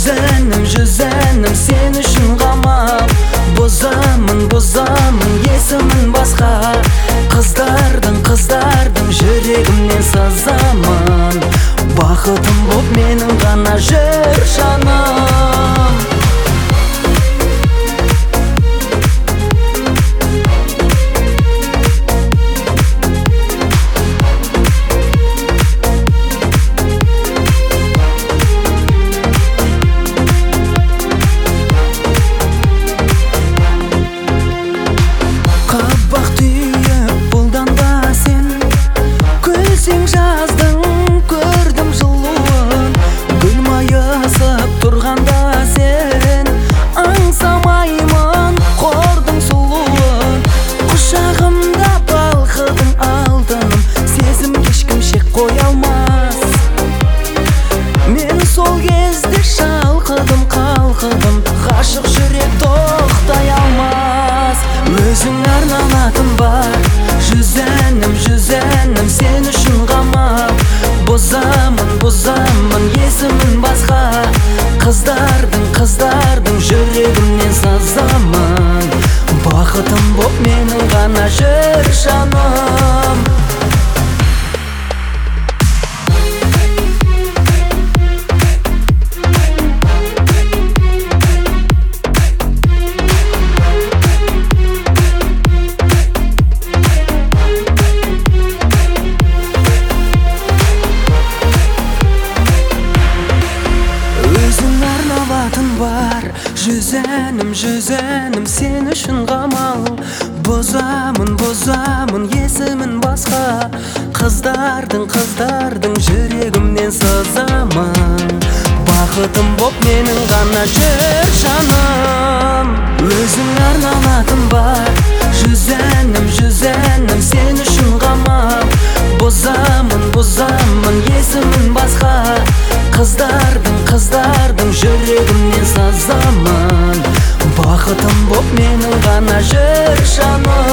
жүз әнім сен үшін қамап. Бозамын есімін басқа. Қыздардың жүрегімнен сазамын. Бақытым боп менің ғана жүр жаным. Сен жаздың, көрдім жылуын. Гүл майысып тұрғанда сен аңсамаймын қордың сұлуын. Құшағымда балқыдың алтыным, сезім ешкім шек қоя алмас. Мен сол кезде шалқыдым, қалқыдым, ғашық жүрек тоқтай алмас. Өзің арналатын бар, жүз әнім сен үшін қамап. Бозамын есімін басқа. Қыздардың жүрегімнен сазамын. Бақытым боп менің ғана жүр жаным. Жүз әнім сен үшін қамал. Бозамын есімін басқа. Қыздардың жүрегімнен сазамын. Бақытым боп менің ғана жүр жаным. Өзің арналатын бар, жүз әнім сен үшін қамал. Бозамын есімін басқа. Қыздардың жүрегімнен сазамын. Бақытым боп менің ғана жүр жаным.